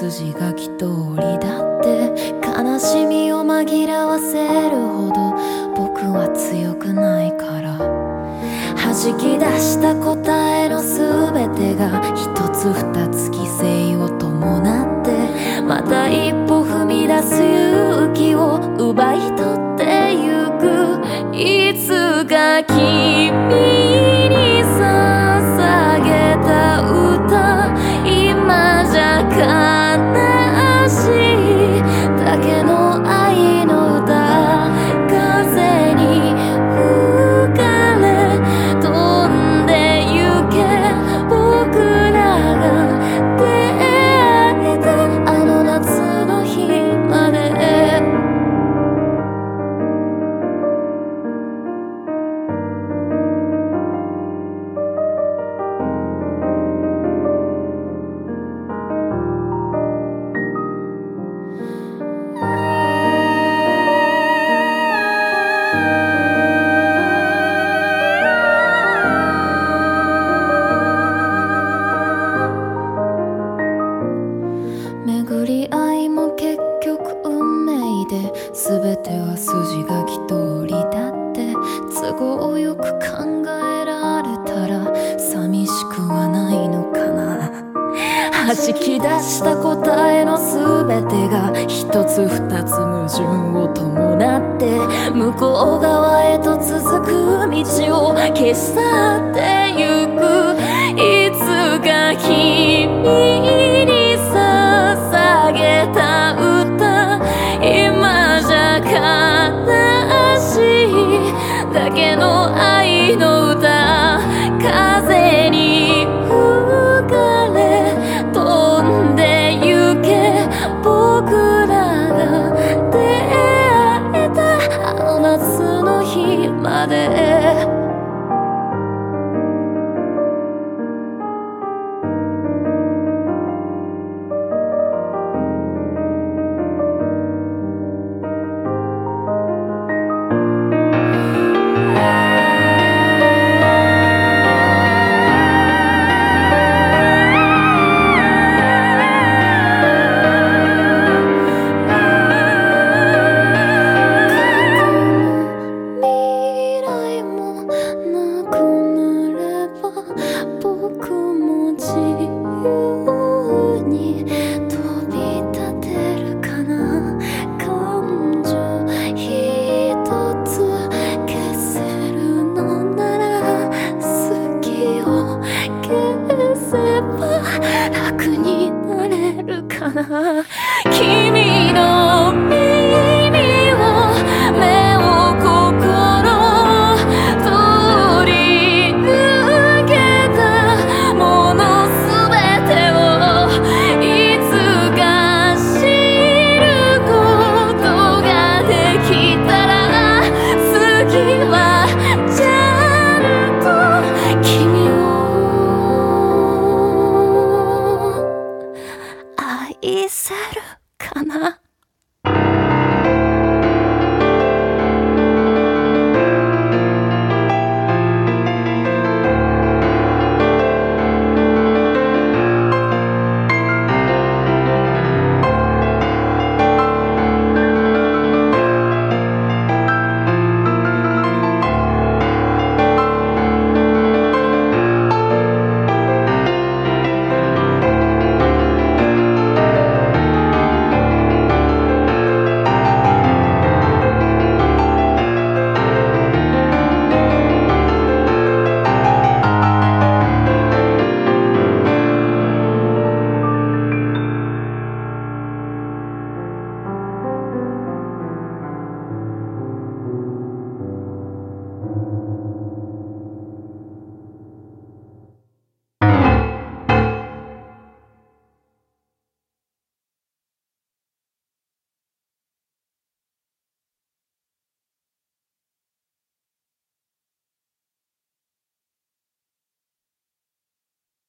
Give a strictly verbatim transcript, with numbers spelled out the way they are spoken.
筋書き通りだって、悲しみを紛らわせるほど僕は強くないから、弾き出した答えの全てが一つ二つ犠牲を伴って、また一歩踏み出す勇気を奪い取ってゆく。いつか君に捧げた歌、今じゃ悲しいだけの愛の歌、風に吹かれ飛んでゆけ。僕らが出会えたあの夏の日まで。巡り合いも結局運命で、全ては筋書き通りだって都合よく考えられたら寂しくはないのかな。弾き出した答えの全てが一つ二つ矛盾を伴って、向こう側へと続く道を消し去ってゆく。いつか君に捧げた歌、今じゃ悲しいだけの愛の歌、風に吹かれ飛んでゆけ。僕らが出会えたあの夏の日まで。僕も自由に飛び立てるかな。感情一つ消せるのなら、好きを消せば楽になれるかな。君の耳を目を心愛せるかな。